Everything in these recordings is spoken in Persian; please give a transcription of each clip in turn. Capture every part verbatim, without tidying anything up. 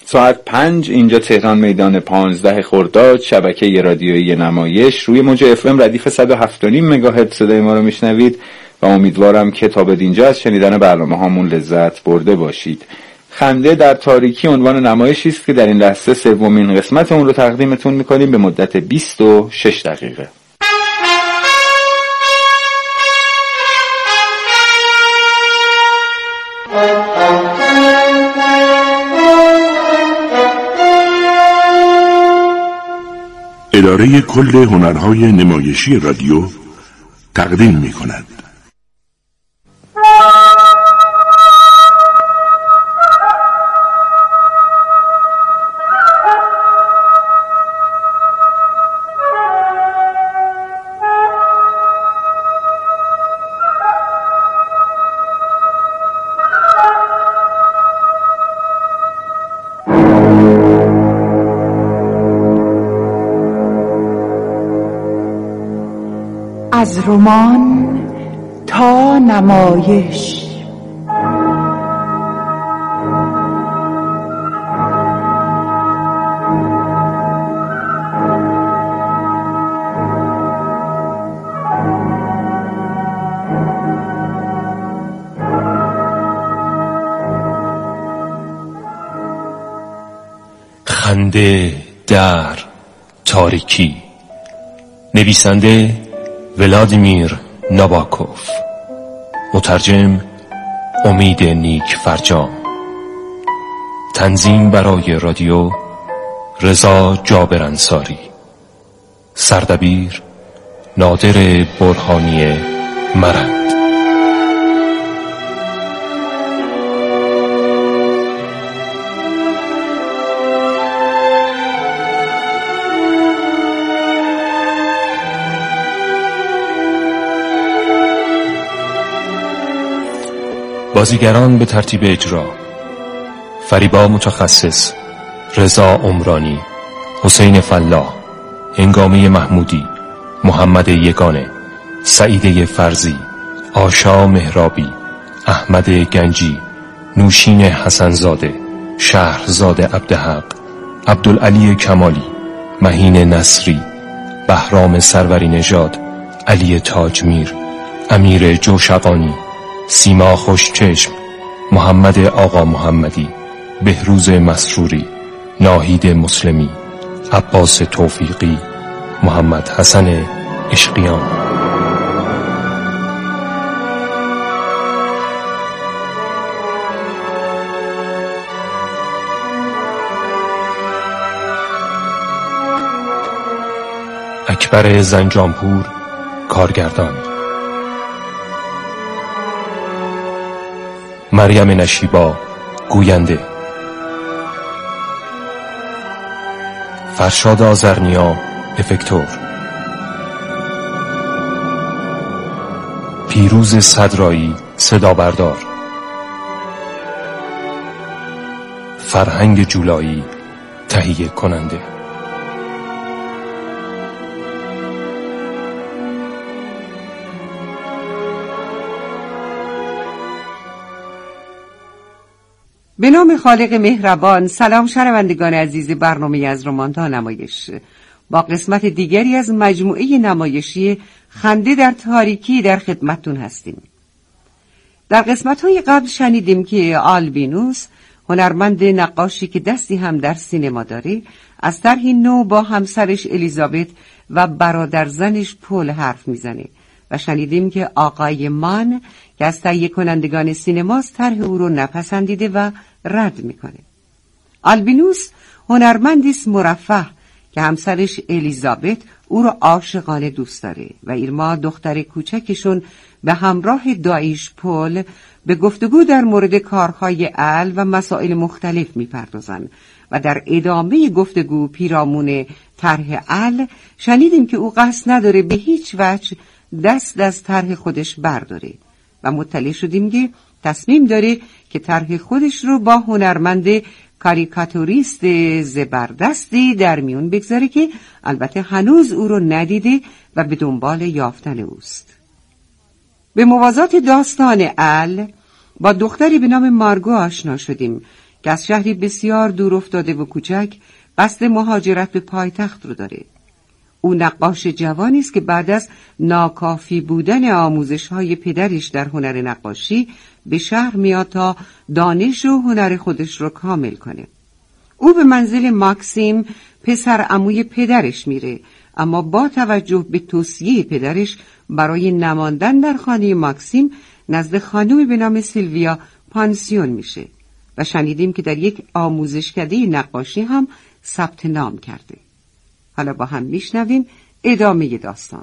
ساعت پنج اینجا تهران، میدان پانزده خرداد، شبکه رادیویی نمایش روی موج اف ام ردیف صد و هفت و نیم مگاهرتز صدای ما رو میشنوید و امیدوارم که تا به اینجا از شنیدن برنامه هامون لذت برده باشید. خنده در تاریکی عنوان نمایشی است که در این لحظه سومین قسمت اون رو تقدیمتون میکنیم به مدت بیست و شش دقیقه. اداره کل هنرهای نمایشی رادیو تقدیم می کند. از رمان تا نمایش. خنده در تاریکی. نویسنده ولادیمیر ناباکوف. مترجم امید نیک فرجام. تنظیم برای رادیو رضا جابر انصاری. سردبیر نادر برهانی مرد. بازیگران به ترتیب اجرا: فریبا متخصص، رضا عمرانی، حسین فلاح، هنگامه محمودی، محمد یگانه، سعیده فرزی، آشا مهرابی، احمد گنجی، نوشین حسنزاده، شهرزاد عبدحق، عبدالعلی کمالی، مهین نصری، بهرام سروری نژاد، علی تاجمیر، امیر جوشقانی، سیما خوشچشم، محمد آقا محمدی، بهروز مسروری، ناهید مسلمی، عباس توفیقی، محمد حسن عشقیان. اکبر زنجانپور کارگردان. مریم نشیبا گوینده. فرشاد آذرنیا افکتور. پیروز صدرایی صدا بردار. فرهنگ جولایی تهیه کننده. به نام خالق مهربان. سلام شنوندگان عزیز برنامه از رمان تا نمایش، با قسمت دیگری از مجموعه نمایشی خنده در تاریکی در خدمتتون هستیم. در قسمت‌های قبل شنیدیم که آلبینوس، هنرمند نقاشی که دستی هم در سینما داره، از طرحی نو با همسرش الیزابت و برادر زنش پل حرف میزنه و شنیدیم که آقای مان که از تهیه کنندگان سینماست طرح او رو نپسندیده و رد میکنه. آلبینوس هنرمندی است مرفه که همسرش الیزابت او رو عاشقانه دوست داره و ایرما دختر کوچکشون به همراه دایش پل به گفتگو در مورد کارهای ال و مسائل مختلف میپردازن و در ادامه گفتگو پیرامون طرح ال شنیدیم که او قصد نداره به هیچ وجه دست از طرح خودش برداره و مطلع شدیم که تصمیم داره که طرح خودش رو با هنرمند کاریکاتوریست زبردستی در میون بگذاره که البته هنوز او رو ندیده و به دنبال یافتن اوست. به موازات داستان ال با دختری به نام مارگو آشنا شدیم که از شهری بسیار دور افتاده و کوچک قصد مهاجرت به پایتخت رو داره. او نقاش جوانی است که بعد از ناکافی بودن آموزش‌های پدرش در هنر نقاشی به شهر میاد تا دانش و هنر خودش رو کامل کنه. او به منزل ماکسیم پسر عموی پدرش میره، اما با توجه به توصیه پدرش برای نماندن در خانه ماکسیم نزد خانومی به نام سیلویا پانسیون میشه و شنیدیم که در یک آموزشکده نقاشی هم ثبت نام کرده. حالا با هم میشنویم ادامه داستان.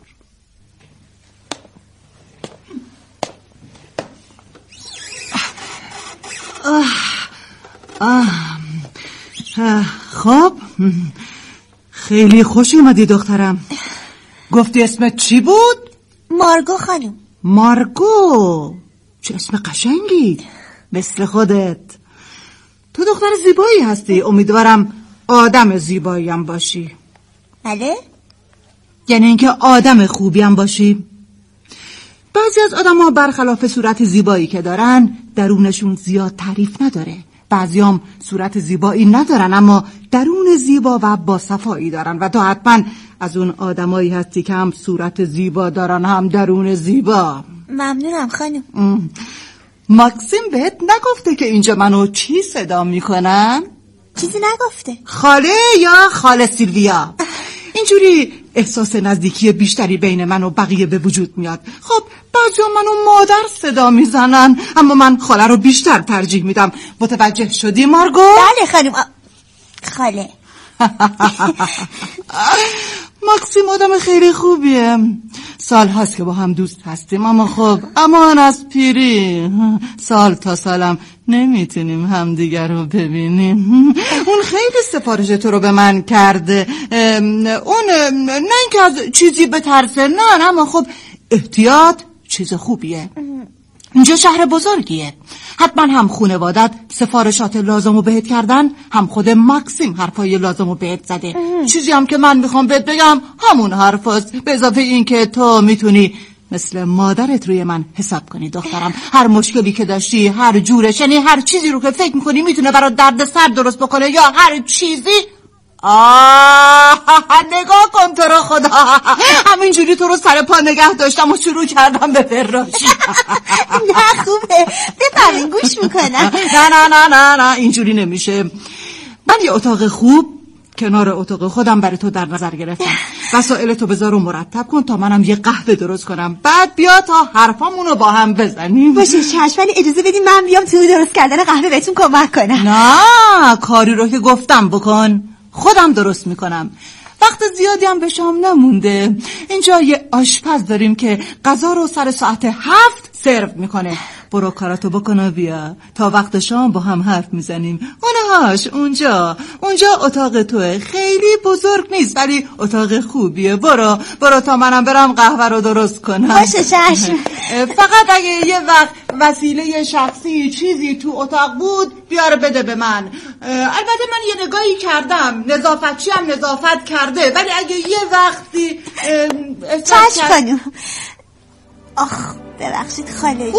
آه آه آه خب خیلی خوش اومدی دخترم. گفتی اسمت چی بود؟ مارگو خانم. مارگو، چه اسم قشنگی، مثل خودت. تو دختر زیبایی هستی، امیدوارم آدم زیبایی هم باشی. بله؟ یعنی اینکه آدم خوبی هم باشی. بعضی از آدم ها برخلاف صورت زیبایی که دارن درونشون زیاد تعریف نداره. بعضی هم صورت زیبایی ندارن اما درون زیبا و با صفایی دارن و تو حتما از اون آدمایی هستی که هم صورت زیبا دارن هم درون زیبا. ممنونم خانم. ام. ماکسیم بهت نگفته که اینجا منو چی صدا میکنن؟ چیزی نگفته. خاله یا خاله سیلویا؟ اینجوری احساس نزدیکی بیشتری بین من و بقیه به وجود میاد. خب بعضی منو مادر صدا میزنن اما من خاله رو بیشتر ترجیح میدم. متوجه شدی مارگو؟ بله خانم. آ... خاله. ماکسیم آدم خیلی خوبیه. سال هاست که با هم دوست هستیم اما خب امان از پیری، سال تا سالم نمیتونیم همدیگر رو ببینیم. اون خیلی سفارش تو رو به من کرده. اون نه اینکه از چیزی بترسه، نه اما خب احتیاط چیز خوبیه. اینجا شهر بزرگیه، حتما هم خانوادت سفارشات لازمو بهت کردن، هم خود ماکسیم حرفای لازمو بهت زده. چیزی هم که من میخوام بهت بگم همون حرفاست، به اضافه این که تو میتونی مثل مادرت روی من حساب کنی دخترم. هر مشکلی که داشتی، هر جورش، یعنی هر چیزی رو که فکر میکنی میتونه برات درد سر درست بکنه یا هر چیزی. آه نگاه کن تو رو خدا، همینجوری تو رو سر پا نگه داشتم و شروع کردم به فراشی. نه خوبه، بفرمین گوش میکنم. نه نه نه نه نه اینجوری نمیشه. من یه اتاق خوب کنار اتاق خودم برای تو در نظر گرفتم. وسایل تو بذار و مرتب کن تا منم یه قهوه درست کنم، بعد بیا تا حرفامونو با هم بزنیم. باشه چشم، ولی اجازه بدین من بیام تو درست کردن قهوه بهتون کمک کنم. نه کاری رو که گفتم بکن، خودم درست میکنم. وقت زیادی هم به شام نمونده. اینجا یه آشپز داریم که غذا رو سر ساعت هفت سرو میکنه. برو کاراتو بکن و بیا تا وقت شام با هم حرف میزنیم. اونهاش اونجا اونجا اتاق توه، خیلی بزرگ نیست ولی اتاق خوبیه. برو برو تا منم برم قهوه رو درست کنم. باشه چشم. فقط اگه یه وقت وسیله شخصی چیزی تو اتاق بود بیار بده به من. البته من یه نگاهی کردم، نظافتچی هم نظافت کرده، ولی اگه یه وقتی چشم خانم. آخ ببخشید خاله.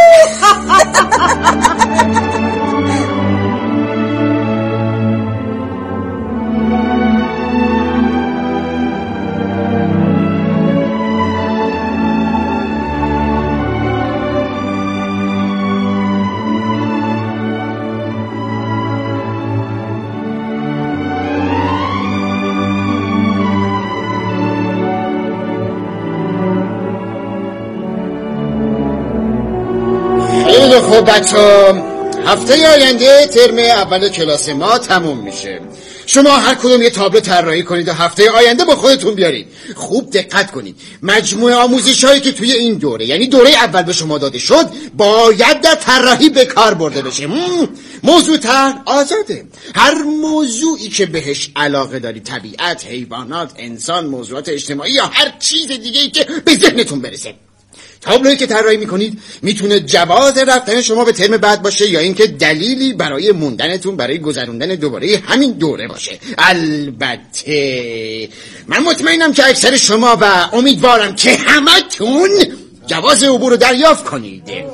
خب بچه هفته آینده ترم اول کلاس ما تموم میشه. شما هر کدوم یه تابلو طراحی کنید و هفته آینده با خودتون بیارید. خوب دقت کنید، مجموعه آموزش هایی که توی این دوره یعنی دوره اول به شما داده شد باید در طراحی به کار برده بشه. موضوع طرح آزاده، هر موضوعی که بهش علاقه داری، طبیعت، حیوانات، انسان، موضوعات اجتماعی یا هر چیز دیگه‌ای که به ذهنتون برسه. تابلویی که طراحی میکنید میتونه جواز رفتن شما به ترم بعد باشه یا اینکه دلیلی برای موندنتون برای گذروندن دوباره همین دوره باشه. البته من مطمئنم که اکثر شما و امیدوارم که همتون جواز عبور رو دریافت کنید.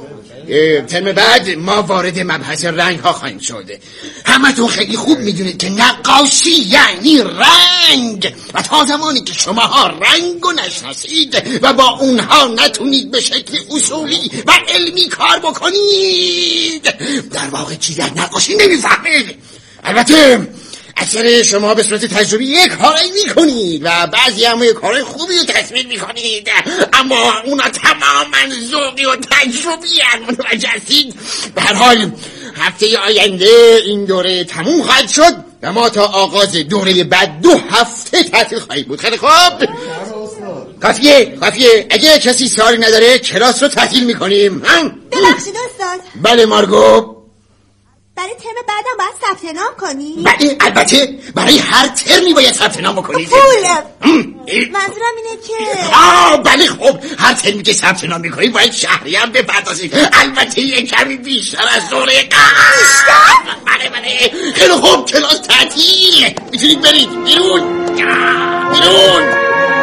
ترم بعد ما وارد مبحث رنگ ها خواهیم شد. همتون خیلی خوب میدونید که نقاشی یعنی رنگ و تا زمانی که شماها رنگو نشناسید و با اونها نتونید به شکل اصولی و علمی کار بکنید در واقع چیزی از نقاشی نمیفهمید. البته اکثر شما به صورت تجربی یک کاری میکنید و بعضی هم یک کار خوبی رو تصویر میکنید، اما اونا تماما ذوقی و تجربی هم متوجه هستید. به هر حال هفته آینده این دوره تموم خواهد شد و ما تا آغاز دوره بعد دو هفته تعطیل خواهیم بود. خیلی خوب، کافیه کافیه اگه کسی سوالی نداره کلاس رو تعطیل میکنیم. ببخشید استاد. بله مارگو، برای ترم بعدم باید ثبت نام کنی؟ بله البته برای هر ترمی باید ثبت نام بکنید. پولم منظورم اینه که آه بله خب هر ترمی که ثبت نام میکنید باید شهری هم بپردازید، البته یک کمی بیشتر از دوره قبل. بیشتر؟ بله بله. خیلی خوب کلاس تعطیل، میتونید برید بیرون بیرون.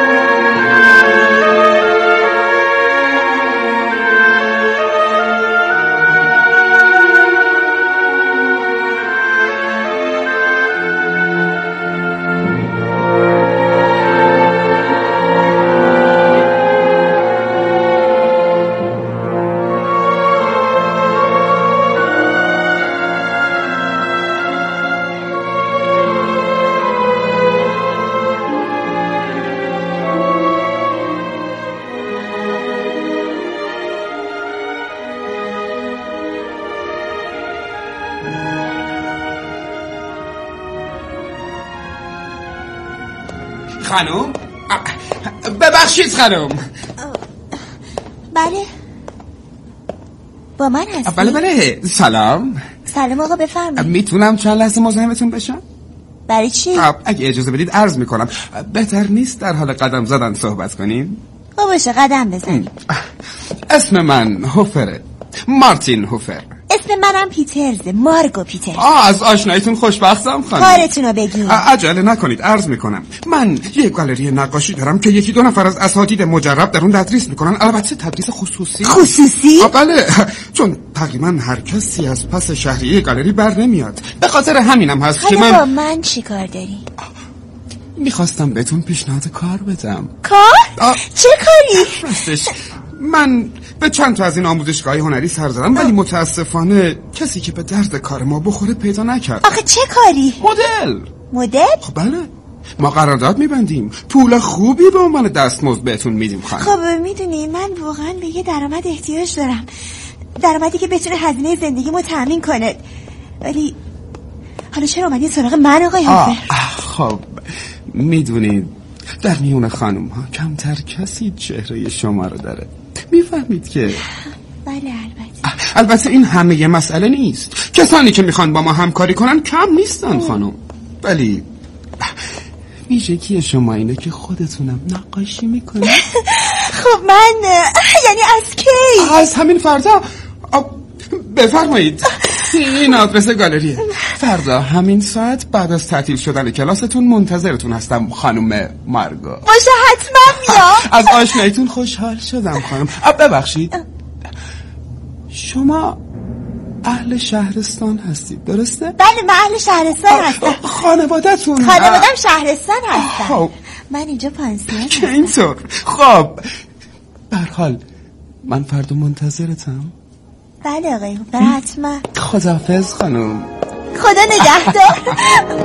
خانم ببخشید خانم. بله با من هستی؟ بله بله سلام. سلام آقا بفرمایید. میتونم چند لحظه مزاحمتون بشم؟ برای چی؟ اگه اجازه بدید عرض میکنم بهتر نیست در حال قدم زدن صحبت کنیم؟ با باشه قدم بزنیم. اسم من هوفره، مارتین هوفر. اسم منم پیترز، مارگو پیترز. آه از آشناییتون خوشبختم خانم. کارتونو بگین. عجله نکنید عرض میکنم من یه گالری نقاشی دارم که یکی دو نفر از اساتید مجرب در اون تدریس میکنن، البته تدریس خصوصی. خصوصی؟ بله چون تقریبا هر کسی از پس شهریه گالری بر نمیاد، به خاطر همینم هست که من با من چی کار داری؟ میخواستم بهتون پیشنهاد کار بدم. کار؟ آه. چه کاری؟ راستش من به چند تا از این آموزشگاه هنری سر زدم ولی متاسفانه کسی که به درد کار ما بخوره پیدا نکرد. آخه چه کاری؟ مدل. مدل؟ خب بله ما قرارداد میبندیم، پول خوبی به عنوان دستمزد بهتون میدیم خانم. خب میدونی من واقعا به یه درآمد احتیاج دارم، درآمدی که بتونه هزینه زندگیمو تامین کنه، ولی حالا چرا اومدی سراغ من آقای هوفر؟ خب میدونید در میون خانم ها کمتر کسی چهره شما رو داره، میفهمید که بله البته البته این همه یه مسئله نیست، کسانی که میخوان با ما همکاری کنن کم نیستن خانم، ولی ویژگی شما اینه که خودتونم نقاشی میکنید. خب من یعنی از کی؟ از همین فردا. بفرمایید این آدرس گالریه، فردا همین ساعت بعد از تعطیل شدن کلاستون منتظرتون هستم خانم مارگو. باشه حتما میام. از آشناییتون خوشحال شدم خانم. ببخشید شما اهل شهرستان هستید درسته؟ بله من اهل شهرستان هستم. خانوادتون؟ خانوادم شهرستان هستم. من اینجا پانسیون که اینطور. خب برحال من فردا منتظرتم. بله آقای هوفر حتما. خداحافظ خانم. خدا نگهدار.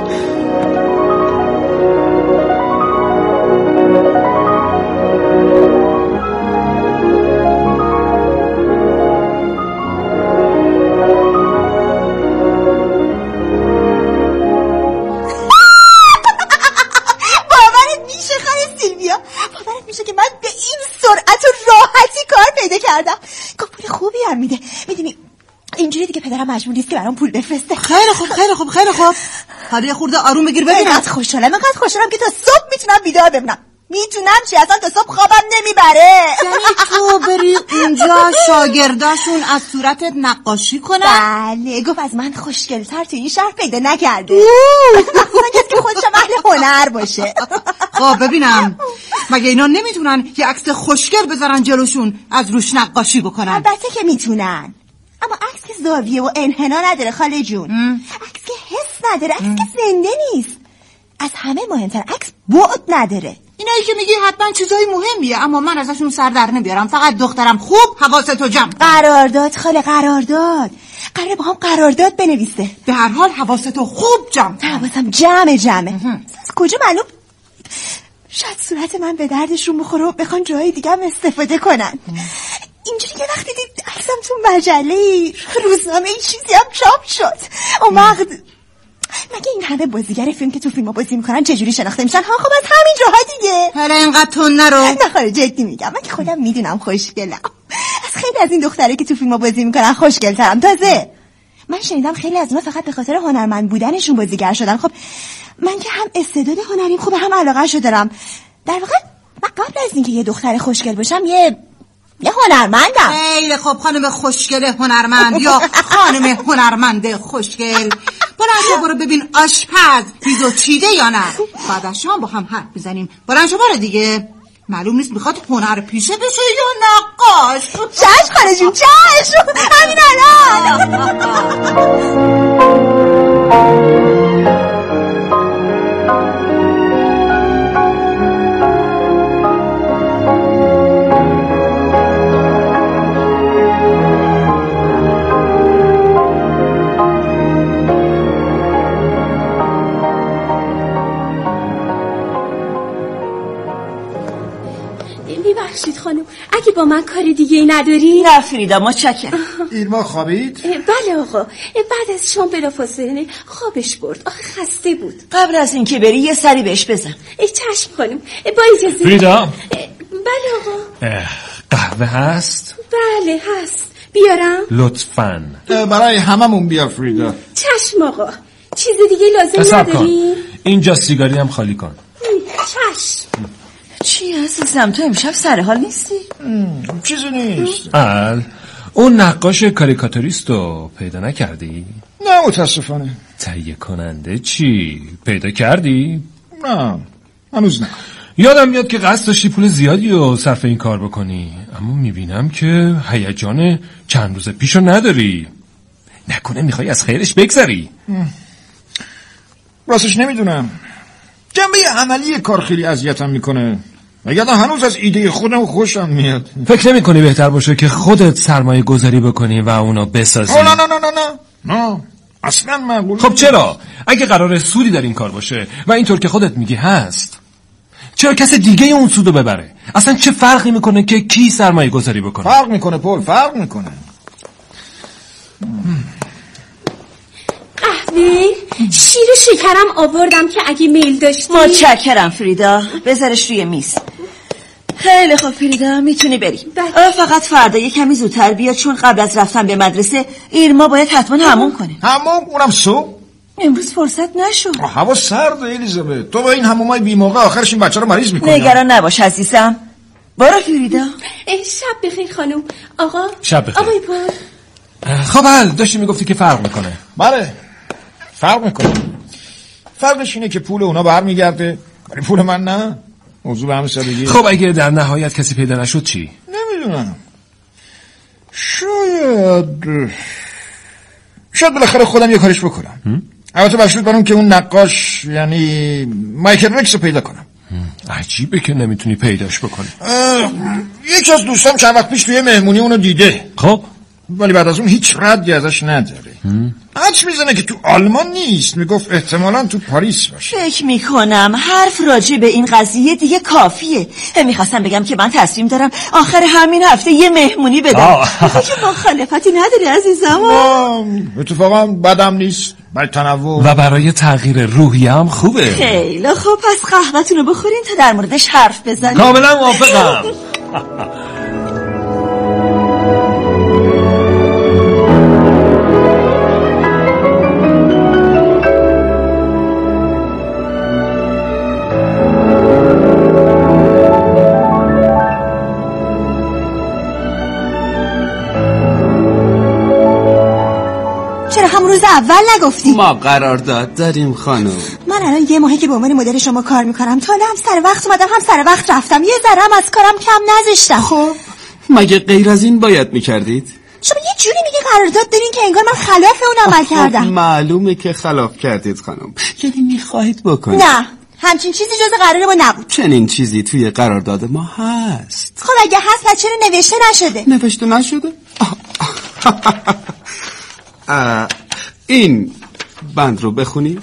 باورت میشه خانم سیلویا؟ باورت میشه که من به این سرعت و راحتی کار پیدا کردم؟ پول خوبی هم میده. میدونی اینجوری دیگه پدرم مجبور نیست که برام پول بفرسته. خیلی خوب خیلی خوب خیلی خوب. حالا یه خورده آروم بگیر ببینم. اینقدر خوشحالم اینقدر خوشحالم که تا صبح میتونم بیدار بمونم. میتونم چی اصلا تا صبح خوابم نمیبره. یعنی تو بری اونجا شاگرداشون از صورتت نقاشی کنن؟ بله گفت از من خوشگل‌تر تو این شهر پیدا نکرده. اصلا کسی که خودشم اهل هنر باشه. خب ببینم مگه اینا نمیتونن یه عکس خوشگل بذارن جلوشون از روش نقاشی بکنن؟ البته که میتونن. زاویه و انحنا نداره خاله جون. عکس که حس نداره، عکس که زنده نیست. از همه مهمتر عکس بعد نداره. اینایی که میگی حتما چیزای مهمیه، اما من ازشون سر در نمیارم. فقط دخترم خوب حواستو جمع. قرارداد خاله، قرارداد. قراره با هم قرارداد بنویسه. به هر حال حواستو خوب جمع. حواسم جمع جمعه. از کجا معلوم؟ شاید صورت من به دردشون بخوره و بخوان جای دیگه هم استفاده کنن. اینجوری که وقتی دید عکسم تو مجله روزنامه چیزی هم چاپ شد، اون وقت مگه این همه بازیگر فیلم که تو فیلم‌ها بازی میکنن چجوری شناخته میشن؟ ها خب از همین جاها دیگه. حالا اینقدر تون نرو. نه خاله جدی میگم، من که خودم میدونم خوشگلم. از خیلی از این دختره که تو فیلم‌ها بازی میکنن خوشگل‌ترم. تازه من شنیدم خیلی از اونها فقط به خاطر هنرمند بودنشون بازیگر شدن. خب من که هم استعداد هنریم خوبه، هم علاقه‌شو دارم. در واقع من قبل از اینکه یه دختر خوشگل باشم یه یه هنرمندم. خیلی خب خانم خوشگل هنرمند یا خانم هنرمند خوشگل. بلند شو برو ببین آشپز پیزو چیده یا نه. بعد از شام با هم حرف بزنیم. بلند شو برو دیگه. معلوم نیست میخواد هنر پیشه بشه یا نقاش. چش خاله جون چش. همین الان. ببخشید خانم، اگه با من کار دیگه ای نداری؟ نه فریدا متشکرم. ایرما خوابید؟ بله آقا، بعد از شام بلافاصله خوابش برد. آخه خسته بود. قبل از اینکه بری یه سری بهش بزن. چشم خانم. با اجازه. فریدا. بله آقا. قهوه هست؟ بله هست. بیارم؟ لطفاً. برای هممون بیار فریدا. چشم آقا. چیز دیگه لازم نداری؟ اینجا سیگاری هم خالی کن. چشم. چی عزیزم تو امشب سر حال نیستی؟ چیزی نیست. ال اون نقاش کاریکاتوریست رو پیدا نکردی؟ نه متاسفانه. تهیه کننده چی؟ پیدا کردی؟ نه هنوز نه. یادم میاد که قصد داشتی پول زیادی رو صرف این کار بکنی، اما میبینم که هیجان چند روز پیشو نداری. نکنه میخوای از خیرش بگذری؟ راستش نمیدونم. جنبه عملی کار خیلی اذیتم میکنه. مگر هنوز از ایده خودم خوشم میاد. فکر نمی کنی بهتر باشه که خودت سرمایه گذاری بکنی و اونو بسازی؟ نه نه نه نه نه نه اصلا معقول. خب چرا؟ اگه قراره سودی در این کار باشه و اینطور که خودت میگی هست، چرا کس دیگه اون سودو ببره؟ اصلا چه فرقی میکنه که کی سرمایه گذاری بکنه؟ فرق میکنه پول، فرق میکنه. قهوه شیر شکرم آوردم که اگه میل داشتی. متشکرم فریدا، بذارش روی میز. خیلی خوب فریدا میتونی بری. فقط فردا یه کمی زودتر بیا، چون قبل از رفتن به مدرسه ایرما باید حتما همون کنه. همون؟ اونم صبح؟ امروز فرصت نشد. هوا سرده الیزابت. تو با این همومای بی موقع آخرش این بچه رو مریض میکنی. نگران نباش عزیزم. برو فریدا. شب بخیر خانم. آقا شب بخیر. آقای پول. خب حل داشتی میگفتی که فرق میکنه. بله فرق میکنه. فرقش اینه که پول اونا برمیگرده ولی پول من نه. موضوع به همین سادگی. خب اگه در نهایت کسی پیدا نشد چی؟ نمیدونم. شاید شاید بالاخره خودم یه کارش بکنم. البته بشود برام که اون نقاش یعنی مایکل رکس رو پیدا کنم. عجیبه که نمیتونی پیداش بکنی. یکی از دوستام چند وقت پیش توی مهمونی اونو دیده. خب ولی بعد از اون هیچ ردی ازش نداره. حدس میزنه که تو آلمان نیست، میگفت احتمالاً تو پاریس باشه. فکر میکنم حرف راجع به این قضیه دیگه کافیه. میخواستم بگم که من تصمیم دارم آخر همین هفته یه مهمونی بدم. فکر مخالفتی نداری عزیزم؟ اتفاقا بدم نیست، برای تنوع و برای تغییر روحیه هم خوبه. خیلی خوب، پس قهوه‌تون رو بخورین تا در موردش حرف بزنیم. کاملا موافقم. روز اول نگفتی؟ ما قرارداد داریم خانم. من الان یه ماهه که به عنوان مدیر شما کار میکنم، تا هم سر وقت اومدم هم سر وقت رفتم، یه ذره هم از کارم کم نذاشتم. خب مگه غیر از این باید میکردید؟ شما یه جوری میگه قرارداد دارین که انگار من خلاف اون عمل کردم. معلومه که خلاف کردید خانم. یعنی میخواهید بکنید؟ نه، همچین چیزی جز قرار ما نبود. چنین چیزی توی قرارداد ما هست. خب اگه هست پس چرا نوشته نشده؟ نوشته نشده؟ این بند رو بخونی؟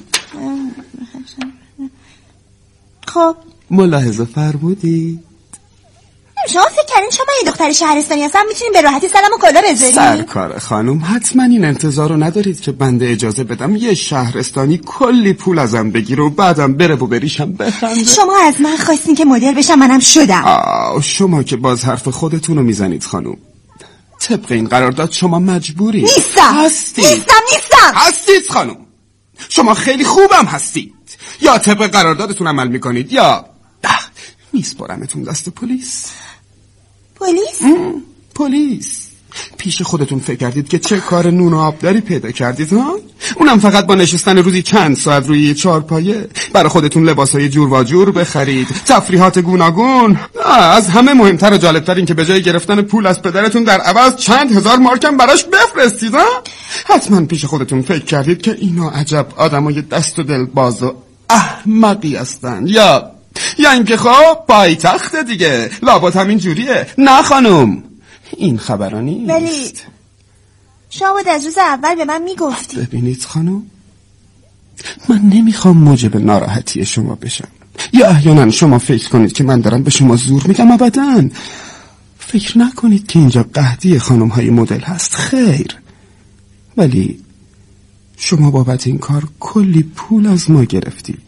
خب ملاحظه فرمودی؟ شما فکر کردین چون من یه دختر شهرستانی هستم میتونیم به راحتی سلام و کلا بذاریم؟ سرکار خانم حتما این انتظار رو ندارید که بنده اجازه بدم یه شهرستانی کلی پول ازم بگیره و بعدم بره و بریشم بخنده. شما از من خواستین که مدل بشم، منم شدم. آه شما که باز حرف خودتون رو میزنید خانم. طبق این قرارداد شما مجبوری. نیستم هستید. نیستم نیستم هستید خانم. شما خیلی خوبم هستید. یا طبق قراردادتون عمل میکنید یا میسپارمتون دست پلیس. پلیس؟ پلیس. پیش خودتون فکر کردید که چه کار نون و آبداری پیدا کردید ها؟ اونم فقط با نشستن روزی چند ساعت روی چهارپایه. برای خودتون لباسای جور و جور بخرید، تفریحات گوناگون. از همه مهمتر و جالبتر این که به جای گرفتن پول از پدرتون در عوض چند هزار مارکم براش بفرستید ها؟ حتما پیش خودتون فکر کردید که اینا عجب آدمای دست و دل باز و احمقی هستن. یا یا اینکه خب پایتخت دیگه لابد همین جوریه. نه خانم این خبرا نیست. ولی شما باید از روز اول به من میگفتی. ببینید خانم من نمیخوام موجب ناراحتی شما بشم یا احیانا شما فکر کنید که من دارم به شما زور میگم. ابداً فکر نکنید که اینجا قحطی خانم های مدل هست. خیر، ولی شما بابت این کار کلی پول از ما گرفتی.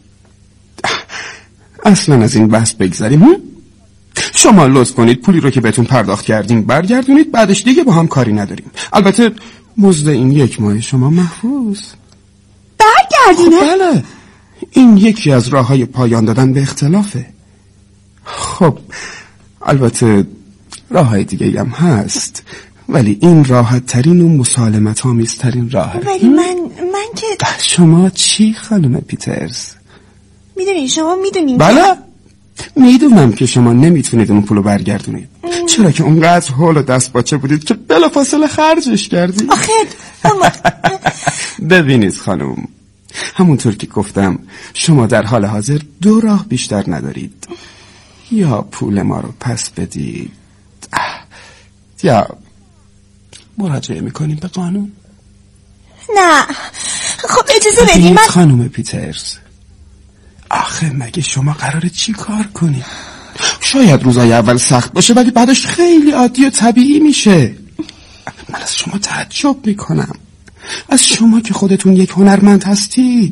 اصلا از این بحث بگذاریم. شما لطف کنید پولی رو که بهتون پرداخت کردیم برگردونید، بعدش دیگه با هم کاری نداریم. البته مزد این یک ماه شما محفوظ. برگردونه؟ خب بله، این یکی از راه‌های پایان دادن به اختلافه. خب البته راه‌های دیگه هم هست، ولی این راحت ترین و مسالمت آمیز ترین راهه. ولی من من که شما چی خانم پیترز؟ میدونی شما میدونین بله میدونم که شما نمیتونید اون پولو برگردونید. ام. چرا که اونقدر هول و دست باچه بودید که بلافاصله خرجش کردید. آخه اما ببینید خانم، همونطور که گفتم شما در حال حاضر دو راه بیشتر ندارید. یا پول ما رو پس بدید یا مراجعه میکنیم به قانون. نه خب اجازه بدید. من خانم پیترز آخه مگه شما قراره چی کار کنی؟ شاید روزای اول سخت باشه ولی بعدش خیلی عادی و طبیعی میشه. من از شما تعجب میکنم، از شما که خودتون یک هنرمند هستید.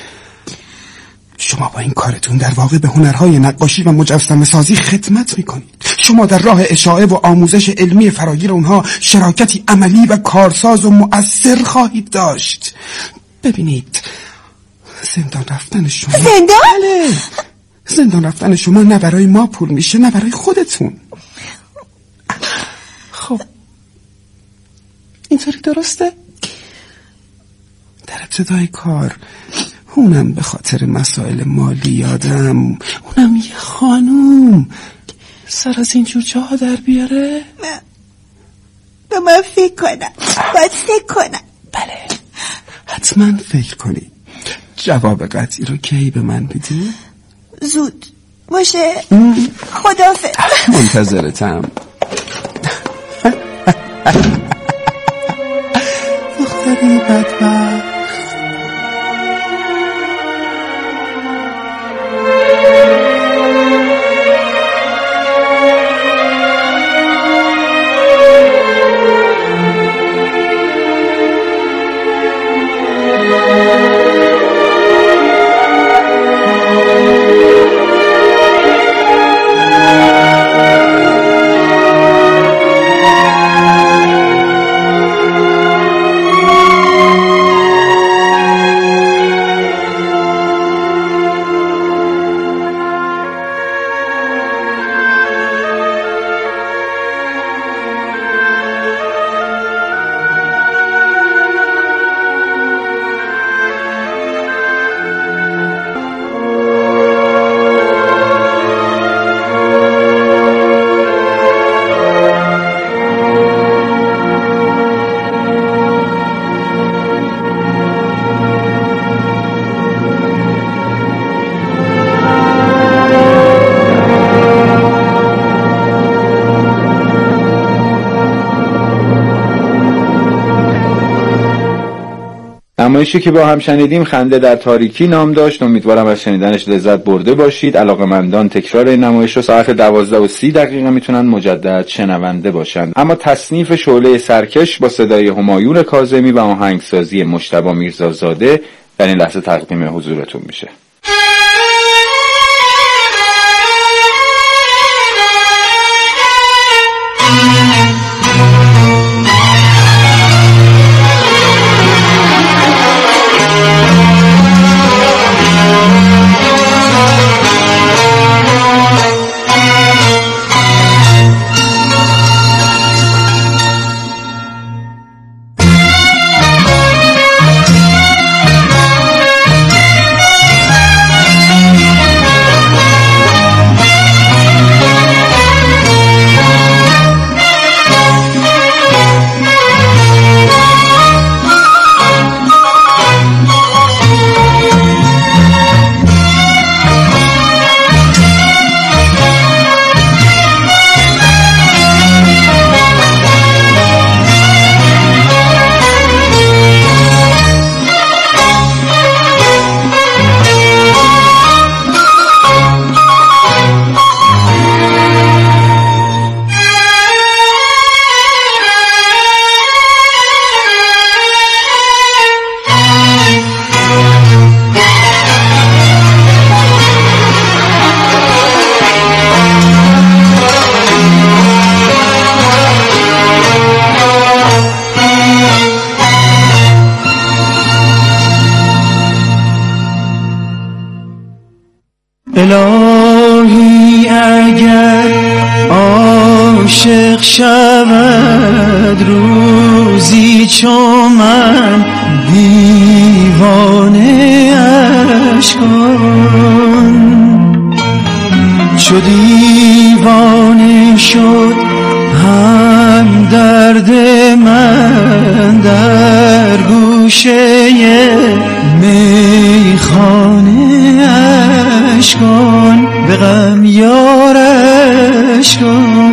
شما با این کارتون در واقع به هنرهای نقاشی و مجسمه سازی خدمت میکنید. شما در راه اشاعه و آموزش علمی فراگیر اونها شراکتی عملی و کارساز و مؤثر خواهید داشت. ببینید زندان رفتن شما زندان؟ بله، زندان رفتن شما نه برای ما پول میشه نه برای خودتون. خب اینطوری درسته؟ در ابتدای کار اونم به خاطر مسائل مالی یادم، اونم یه خانوم سر از اینجور جاها در بیاره. به من فکر کنم، باید فکر کنم. بله حتما فکر کنی. جواب قطعی رو کی به من بدی؟ زود باشه. خداحافظ. منتظرتم. دختری بدبخت. نمایشی که با هم شنیدیم خنده در تاریکی نام داشت. امیدوارم از شنیدنش لذت برده باشید. علاقه‌مندان تکرار این نمایش رو ساعت دوازده و سی دقیقه میتونن مجدد شنونده باشن. اما تصنیف شعله سرکش با صدای همایون کاظمی و آهنگسازی مجتبی میرزازاده در این لحظه تقدیم حضورتون میشه. الهی اگر عاشق شود روزی چون من دیوانه اش کن، چو دیوانه شد هم درد من در گوشه میخانه اش کن، به غم یارش کن،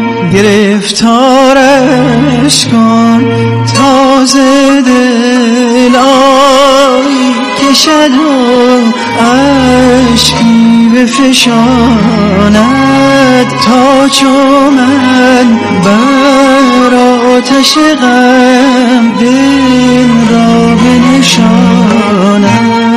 گرفتارش کن، تازه دل آی کشد و عشقی بفشاند تا چو من بر آتش غم دل را بنشاند.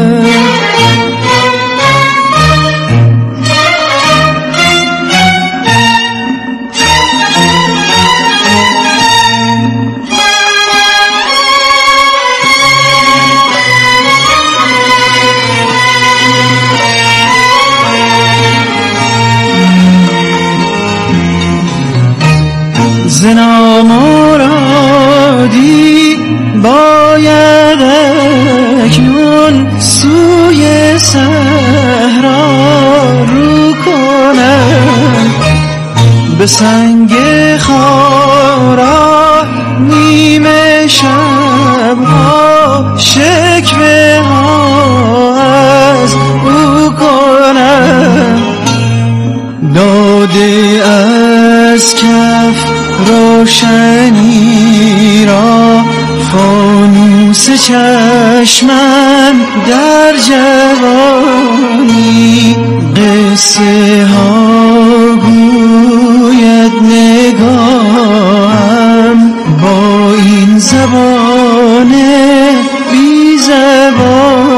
ز نامرادی باید اکنون سوی صحرا رو کنم، به سنگ خارا نیمه شبها شکوه ها از او کنم، داده از کف روشنی را فانوس چشمم در جوانی، قصه ها گوید نگاهم با این زبان بی زبان